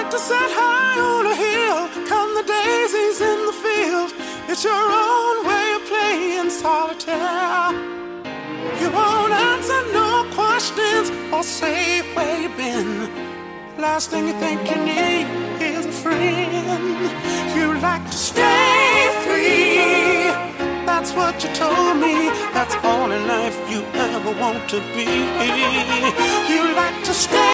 to sit high on a hill, count the daisies in the field. It's your own way of playing solitaire. You won't answer no questions or say where you've been. Last thing you think you need is a friend. You like to stay free. That's what you told me. That's all in life you ever want to be. You like to stay